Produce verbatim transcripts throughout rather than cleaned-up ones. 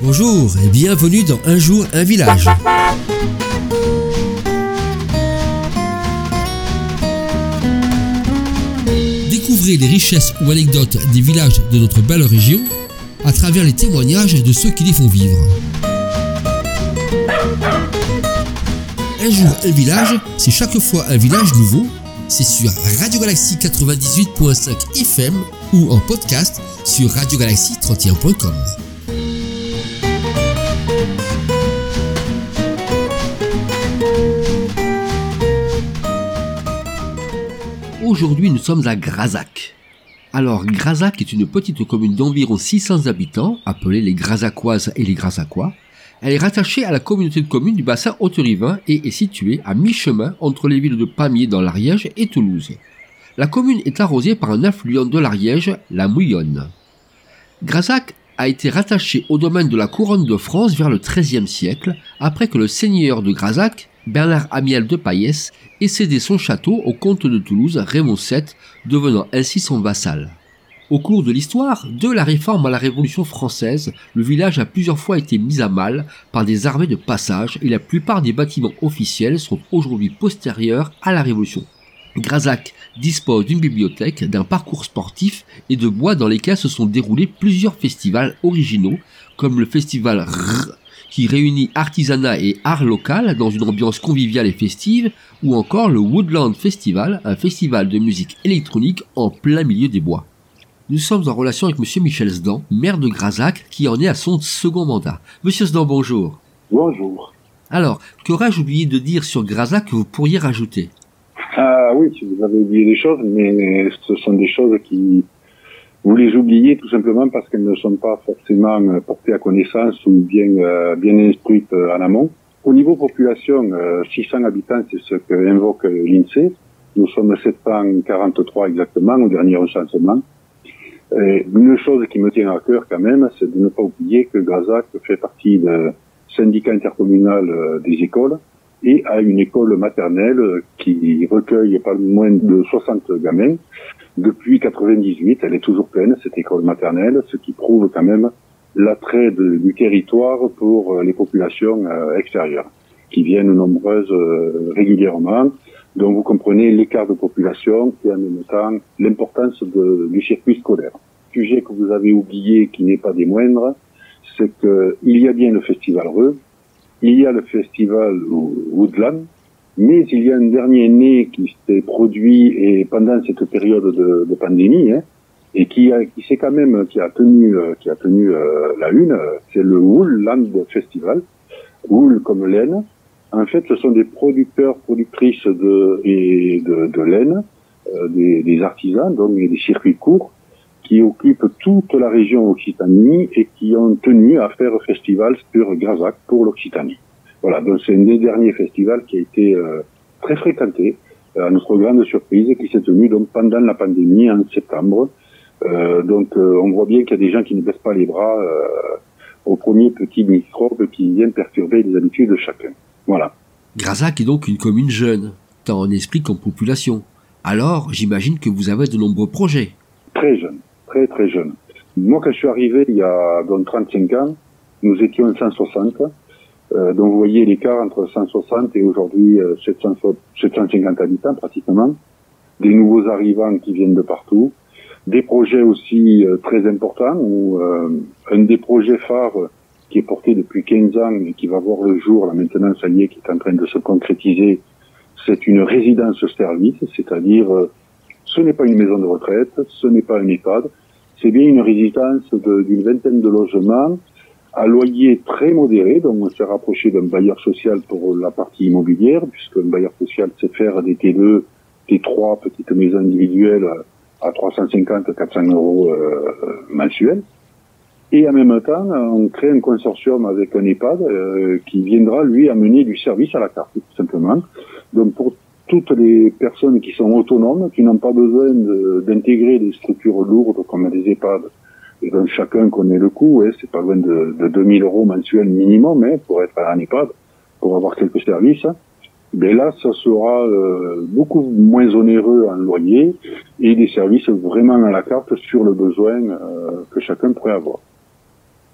Bonjour et bienvenue dans Un jour, un village. Découvrez les richesses ou anecdotes des villages de notre belle région à travers les témoignages de ceux qui les font vivre. Un jour, un village, c'est chaque fois un village nouveau. C'est sur Radio Galaxie quatre-vingt-dix-huit point cinq F M ou en podcast sur radio galaxie trente et un point com. Aujourd'hui, nous sommes à Grazac. Alors, Grazac est une petite commune d'environ six cents habitants, appelée les Grazacoises et les Grazacois. Elle est rattachée à la communauté de communes du bassin Haut-Rivin et est située à mi-chemin entre les villes de Pamiers dans l'Ariège et Toulouse. La commune est arrosée par un affluent de l'Ariège, la Mouillonne. Grazac a été rattaché au domaine de la couronne de France vers le treizième siècle, après que le seigneur de Grazac, Bernard Amiel de Payès, ait cédé son château au comte de Toulouse, Raymond sept, devenant ainsi son vassal. Au cours de l'histoire, de la Réforme à la Révolution française, le village a plusieurs fois été mis à mal par des armées de passage et la plupart des bâtiments officiels sont aujourd'hui postérieurs à la Révolution. Grazac dispose d'une bibliothèque, d'un parcours sportif et de bois dans lesquels se sont déroulés plusieurs festivals originaux, comme le festival R R, qui réunit artisanat et art local dans une ambiance conviviale et festive, ou encore le Woodland Festival, un festival de musique électronique en plein milieu des bois. Nous sommes en relation avec Monsieur Michel Zdan, maire de Grazac, qui en est à son second mandat. Monsieur Zdan, bonjour. Bonjour. Alors, qu'aurais-je oublié de dire sur Grazac que vous pourriez rajouter? Ah oui, vous avez oublié des choses, mais ce sont des choses qui... Vous les oubliez tout simplement parce qu'elles ne sont pas forcément portées à connaissance ou bien, euh, bien instruites en amont. Au niveau population, euh, six cents habitants, c'est ce qu'invoque l'INSEE. Nous sommes sept cent quarante-trois exactement au dernier recensement. Et une chose qui me tient à cœur quand même, c'est de ne pas oublier que Grazac fait partie du syndicat intercommunal des écoles et a une école maternelle qui recueille pas moins de soixante gamins. Depuis quatre-vingt-dix-huit, elle est toujours pleine, cette école maternelle, ce qui prouve quand même l'attrait de, du territoire pour les populations euh, extérieures, qui viennent nombreuses euh, régulièrement. Donc vous comprenez l'écart de population et en même temps l'importance de, du circuit scolaire. Sujet que vous avez oublié, qui n'est pas des moindres, c'est qu'il y a bien le festival R E, il y a le festival Woodland, mais il y a un dernier né qui s'est produit et pendant cette période de, de pandémie, hein, et qui a, qui s'est quand même, qui a tenu, qui a tenu euh, la une, c'est le Woolland Festival, wool comme laine. En fait, ce sont des producteurs, productrices de, et de, de laine, euh, des, des artisans, donc des circuits courts, qui occupent toute la région Occitanie et qui ont tenu à faire un festival sur Grazac pour l'Occitanie. Voilà, donc c'est un des derniers festivals qui a été euh, très fréquenté, euh, à notre grande surprise, qui s'est tenu donc pendant la pandémie en septembre. Euh, donc euh, on voit bien qu'il y a des gens qui ne baissent pas les bras euh, au premier petit microbe qui vient perturber les habitudes de chacun. Voilà. Grazac est donc une commune jeune, tant en esprit qu'en population. Alors, j'imagine que vous avez de nombreux projets. Très jeune, très très jeune. Moi, quand je suis arrivé il y a donc trente-cinq ans, nous étions cent soixante. Euh, donc vous voyez l'écart entre cent soixante et aujourd'hui euh, sept cents, sept cent cinquante habitants pratiquement. Des nouveaux arrivants qui viennent de partout. Des projets aussi euh, très importants où euh, un des projets phares qui est porté depuis quinze ans et qui va voir le jour, là maintenant ça y est, qui est en train de se concrétiser, c'est une résidence-service, c'est-à-dire euh, ce n'est pas une maison de retraite, ce n'est pas un EHPAD, c'est bien une résidence de, d'une vingtaine de logements à loyer très modéré, donc on s'est rapproché d'un bailleur social pour la partie immobilière, puisque un bailleur social sait faire des T deux, T trois, petites maisons individuelles à trois cent cinquante à quatre cents euros euh, mensuels. Et en même temps, on crée un consortium avec un EHPAD euh, qui viendra, lui, amener du service à la carte, tout simplement. Donc, pour toutes les personnes qui sont autonomes, qui n'ont pas besoin de, d'intégrer des structures lourdes comme des EHPAD, et donc chacun connaît le coût, hein, c'est pas loin de, de deux mille euros mensuels minimum hein, pour être à un EHPAD, pour avoir quelques services. Mais là, ça sera euh, beaucoup moins onéreux en loyer et des services vraiment à la carte sur le besoin euh, que chacun pourrait avoir.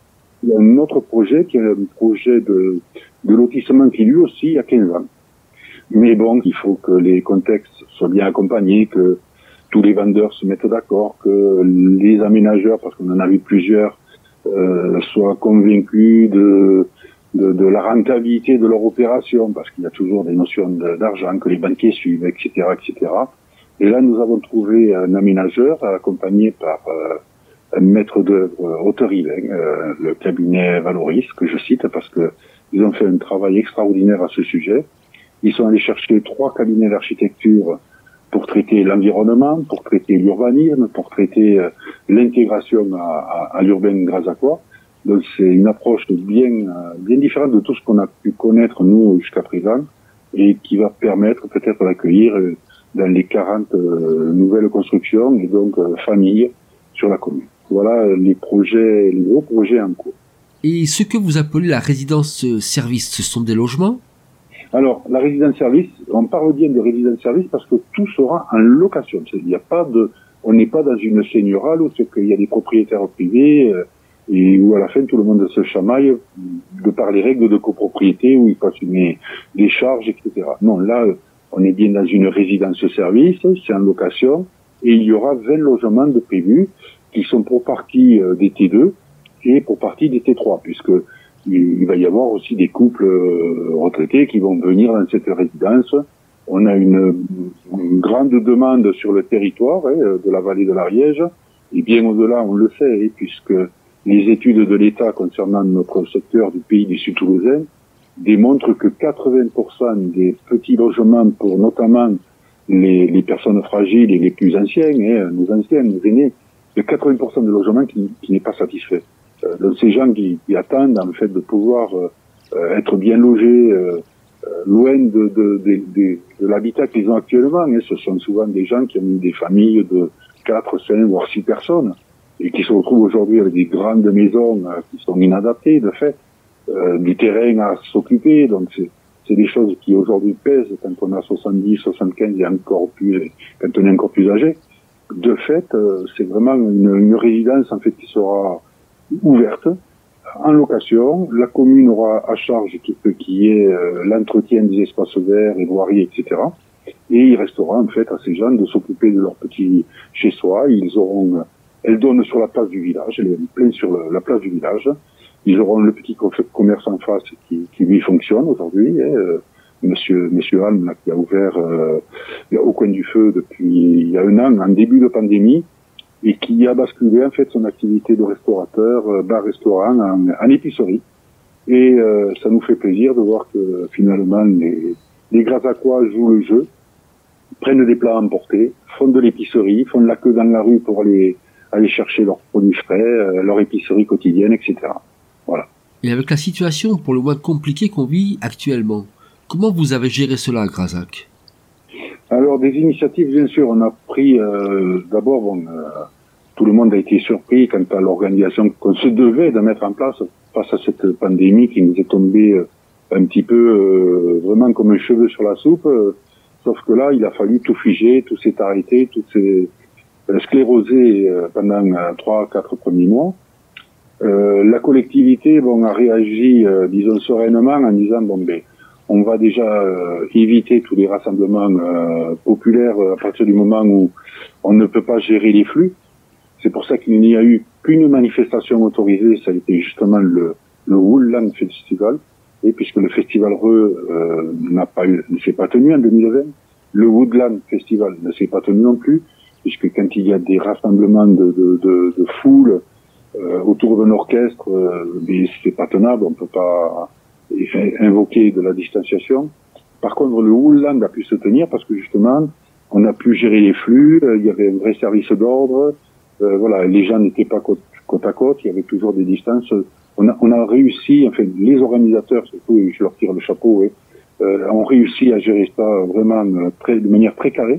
il y a un autre projet qui est un projet de, de lotissement qui lui aussi il y a quinze ans. Mais bon, il faut que les contextes soient bien accompagnés, que tous les vendeurs se mettent d'accord, que les aménageurs, parce qu'on en a vu plusieurs, euh, soient convaincus de, de, de la rentabilité de leur opération, parce qu'il y a toujours des notions d'argent, que les banquiers suivent, et cetera, et cetera. Et là, nous avons trouvé un aménageur accompagné par euh, un maître d'œuvre Haute-Rivin, euh, le cabinet Valoris, que je cite, parce que ils ont fait un travail extraordinaire à ce sujet. Ils sont allés chercher trois cabinets d'architecture pour traiter l'environnement, pour traiter l'urbanisme, pour traiter euh, l'intégration à, à, à l'urbain grasacois. Donc c'est une approche bien, euh, bien différente de tout ce qu'on a pu connaître nous jusqu'à présent et qui va permettre peut-être d'accueillir euh, dans les quarante euh, nouvelles constructions et donc euh, familles sur la commune. Voilà les projets, les gros projets en cours. Et ce que vous appelez la résidence-service, ce sont des logements ? Alors, la résidence-service, on parle bien de résidence-service parce que tout sera en location. Il n'y a pas de, on n'est pas dans une seigneurale où c'est qu'il y a des propriétaires privés euh, et où à la fin tout le monde se chamaille de par les règles de copropriété où il passe une, des charges, et cetera. Non, là, on est bien dans une résidence-service, c'est en location et il y aura vingt logements de prévus qui sont pour partie euh, des T deux et pour partie des T trois puisque il va y avoir aussi des couples retraités qui vont venir dans cette résidence. On a une, une grande demande sur le territoire hein, de la vallée de l'Ariège, et bien au-delà, on le sait, hein, puisque les études de l'État concernant notre secteur du pays du Sud Toulousain démontrent que quatre-vingts pour cent des petits logements pour notamment les, les personnes fragiles et les plus anciens, hein, nos anciens, nos aînés, il y a quatre-vingts pour cent de logements qui, qui n'est pas satisfait. Donc ces gens qui, qui attendent en fait de pouvoir euh, être bien logés euh, loin de, de, de, de, de l'habitat qu'ils ont actuellement. Hein. Ce sont souvent des gens qui ont eu des familles de quatre, cinq, voire six personnes et qui se retrouvent aujourd'hui avec des grandes maisons euh, qui sont inadaptées de fait, euh, du terrain à s'occuper. Donc c'est, c'est des choses qui aujourd'hui pèsent quand on a soixante-dix, soixante-quinze et encore plus, quand on est encore plus âgé. De fait, euh, c'est vraiment une, une résidence en fait qui sera ouverte, en location. La commune aura à charge tout ce qui est euh, l'entretien des espaces verts et voiries, et cetera. Et il restera en fait à ces gens de s'occuper de leur petit chez-soi. Ils auront, elle donne sur la place du village, elle est pleine sur le, la place du village. Ils auront le petit commerce en face qui, qui lui fonctionne aujourd'hui. Hein, euh, Monsieur, Monsieur Alm, là, qui a ouvert euh, au coin du feu depuis il y a un an, en début de pandémie, et qui a basculé en fait son activité de restaurateur, euh, bar-restaurant, en, en épicerie. Et euh, ça nous fait plaisir de voir que finalement les, les Grasacois jouent le jeu, prennent des plats à emporter, font de l'épicerie, font de la queue dans la rue pour aller, aller chercher leurs produits frais, euh, leur épicerie quotidienne, et cetera. Voilà. Et avec la situation pour le moins compliquée qu'on vit actuellement, comment vous avez géré cela à Grasac ? Alors, des initiatives, bien sûr, on a pris, euh, d'abord, bon, euh, tout le monde a été surpris quant à l'organisation qu'on se devait de mettre en place face à cette pandémie qui nous est tombée euh, un petit peu euh, vraiment comme un cheveu sur la soupe. Euh, sauf que là, il a fallu tout figer, tout s'est arrêté, tout s'est euh, sclérosé euh, pendant euh, trois, quatre premiers mois. Euh, la collectivité, bon, a réagi, euh, disons, sereinement en disant, bon, ben, on va déjà euh, éviter tous les rassemblements euh, populaires à partir du moment où on ne peut pas gérer les flux. C'est pour ça qu'il n'y a eu qu'une manifestation autorisée, ça a été justement le, le Woodland Festival, et puisque le festival Reux euh, n'a pas eu, ne s'est pas tenu en deux mille vingt, le Woodland Festival ne s'est pas tenu non plus, puisque quand il y a des rassemblements de, de, de, de foule euh, autour d'un orchestre, euh, mais c'est pas tenable, on peut pas invoquer de la distanciation. Par contre, le Woodland a pu se tenir parce que justement, on a pu gérer les flux, euh, il y avait un vrai service d'ordre, euh, voilà, les gens n'étaient pas côte, côte à côte, il y avait toujours des distances. On a, on a réussi, enfin, les organisateurs, surtout, et je leur tire le chapeau, hein, euh, ont réussi à gérer ça vraiment très, de manière très carrée.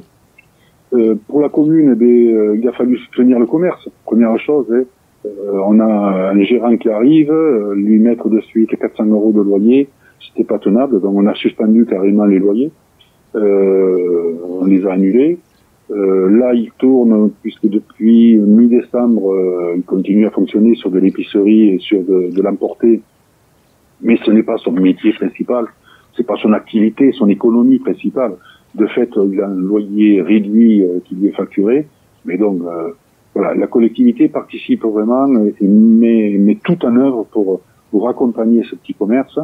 Euh, pour la commune, eh bien, il a fallu soutenir le commerce. Première chose, hein, Euh, on a un gérant qui arrive, euh, lui mettre de suite quatre cents euros de loyer, c'était pas tenable, donc on a suspendu carrément les loyers, euh, on les a annulés. Euh, là, il tourne puisque depuis mi-décembre, euh, il continue à fonctionner sur de l'épicerie et sur de, de l'emporter. Mais ce n'est pas son métier principal, c'est pas son activité, son économie principale. De fait, il a un loyer réduit euh, qui lui est facturé, mais donc euh, voilà, la collectivité participe vraiment et met, met tout en œuvre pour pour accompagner ce petit commerce.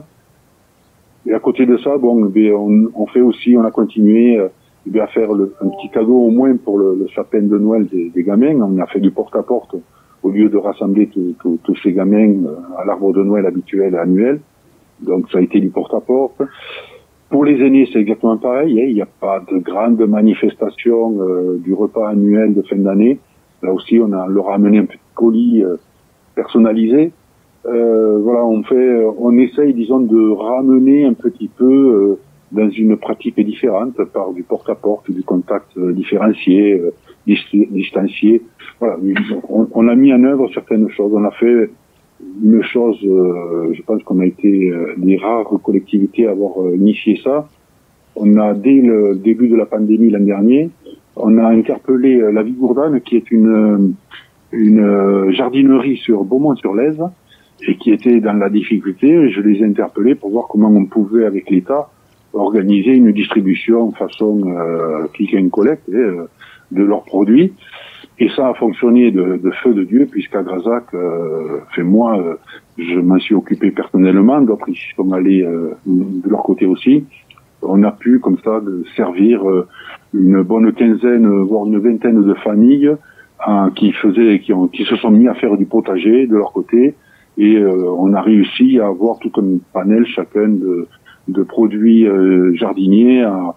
Et à côté de ça, bon, on, on fait aussi, on a continué euh, à faire le, un petit cadeau au moins pour le, le sapin de Noël des, des gamins. On a fait du porte-à-porte au lieu de rassembler tous ces gamins à l'arbre de Noël habituel et annuel. Donc ça a été du porte-à-porte. Pour les aînés, c'est exactement pareil. Hein. Il n'y a pas de grande manifestation euh, du repas annuel de fin d'année. Là aussi, on, a, on leur a amené un petit colis euh, personnalisé. Euh, voilà, on fait, on essaye, disons, de ramener un petit peu euh, dans une pratique différente par du porte-à-porte, du contact euh, différencié, euh, distancié. Voilà, on, on a mis en œuvre certaines choses. On a fait une chose, euh, je pense qu'on a été euh, des rares collectivités à avoir euh, initié ça. On a, dès le début de la pandémie l'an dernier, on a interpellé euh, la Vigourdane, qui est une, une euh, jardinerie sur Beaumont-sur-Lèze, et qui était dans la difficulté. Je les ai interpellés pour voir comment on pouvait, avec l'État, organiser une distribution façon euh, click and collect euh, de leurs produits. Et ça a fonctionné de, de feu de Dieu, puisqu'à Grazac, euh, fait moi, euh, je m'en suis occupé personnellement, d'autres y sont allés euh, de leur côté aussi. On a pu, comme ça, de servir euh, une bonne quinzaine, voire une vingtaine de familles hein, qui faisaient, qui, ont, qui se sont mis à faire du potager de leur côté. Et euh, on a réussi à avoir tout un panel chacun de, de produits euh, jardiniers à,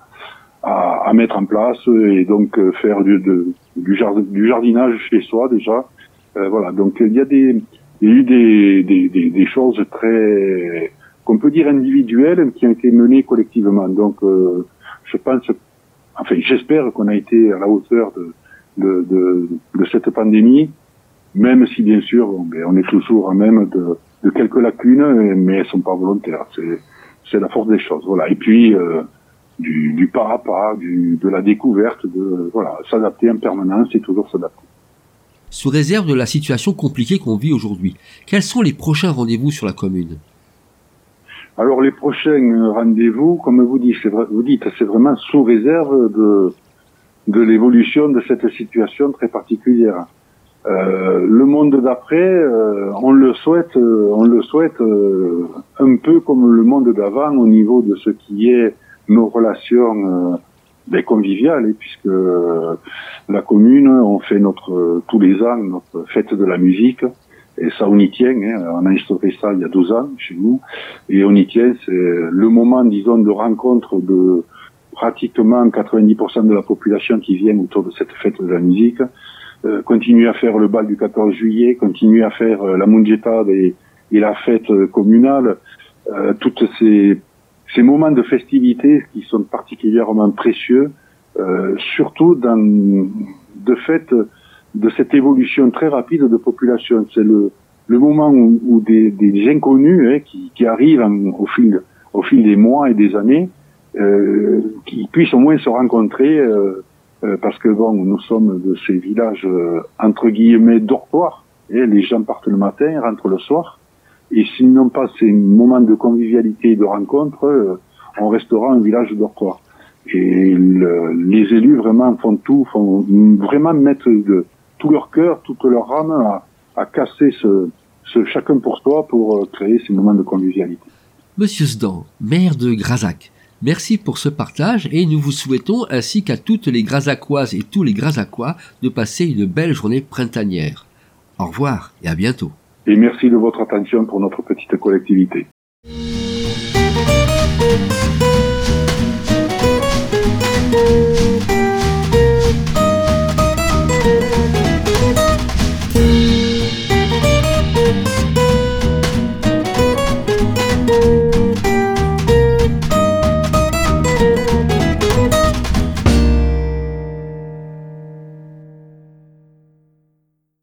à, à mettre en place et donc euh, faire du, de, du, jard, du jardinage chez soi déjà. Euh, voilà, donc il y a des, il y a eu des, des, des, des choses très, qu'on peut dire individuelles, qui ont été menées collectivement. Donc euh, je pense, enfin j'espère qu'on a été à la hauteur de, de, de, de cette pandémie. Même si, bien sûr, bon, ben, on est toujours à même de, de quelques lacunes, mais elles sont pas volontaires. C'est, c'est la force des choses. Voilà. Et puis, euh, du, du pas à pas, du, de la découverte, de voilà, s'adapter en permanence et toujours s'adapter. Sous réserve de la situation compliquée qu'on vit aujourd'hui, quels sont les prochains rendez-vous sur la commune? Alors, les prochains rendez-vous, comme vous dites, c'est, vrai, vous dites, c'est vraiment sous réserve de, de l'évolution de cette situation très particulière. Euh, le monde d'après, euh, on le souhaite, euh, on le souhaite euh, un peu comme le monde d'avant au niveau de ce qui est nos relations euh, ben, conviviales, et puisque euh, la commune, on fait notre tous les ans notre fête de la musique, et ça on y tient. Hein, on a instauré ça il y a douze ans chez nous, et on y tient. C'est le moment, disons, de rencontre de pratiquement quatre-vingt-dix pour cent de la population qui vient autour de cette fête de la musique. Euh, continuer à faire le bal du quatorze juillet, continuer à faire euh, la Mungetade et, et la fête euh, communale, euh, toutes ces, ces moments de festivité qui sont particulièrement précieux, euh, surtout dans, de fait, de cette évolution très rapide de population. C'est le, le moment où, où des, des inconnus hein, qui, qui arrivent en, au, fil, au fil des mois et des années, euh, qui puissent au moins se rencontrer, euh, Euh, parce que bon, nous sommes de ces villages euh, entre guillemets dortoirs, et les gens partent le matin, rentrent le soir, et s'ils n'ont pas ces moments de convivialité et de rencontre, euh, on restera un village dortoir. Et le, les élus vraiment font tout, font vraiment mettre de tout leur cœur, toute leur âme à, à casser ce, ce chacun pour soi pour créer ces moments de convivialité. Monsieur Sedan, maire de Grazac, merci pour ce partage et nous vous souhaitons, ainsi qu'à toutes les Grazacoises et tous les Grazacois, de passer une belle journée printanière. Au revoir et à bientôt. Et merci de votre attention pour notre petite collectivité.